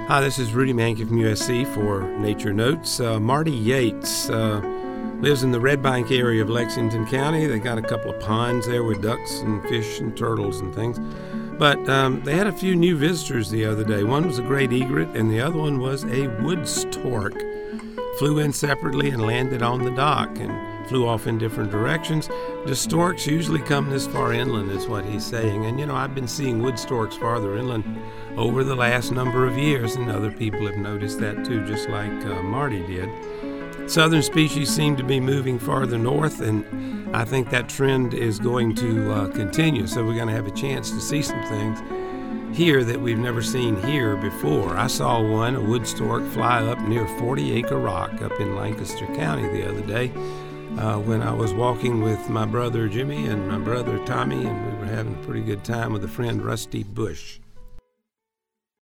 Hi, this is Rudy Mankey from USC for Nature Notes. Marty Yates lives in the Red Bank area of Lexington County. They got a couple of ponds there with ducks and fish and turtles and things. But they had a few new visitors the other day. One was a great egret, and the other one was a wood stork. Flew in separately and landed on the dock and flew off in different directions. The storks usually come this far inland, is what he's saying. And, I've been seeing wood storks farther inland over the last number of years, and other people have noticed that too, just like Marty did. Southern species seem to be moving farther north, and I think that trend is going to continue. So we're going to have a chance to see some things here that we've never seen here before. I saw a wood stork, fly up near 40 Acre Rock up in Lancaster County the other day when I was walking with my brother Jimmy and my brother Tommy, and we were having a pretty good time with a friend, Rusty Bush.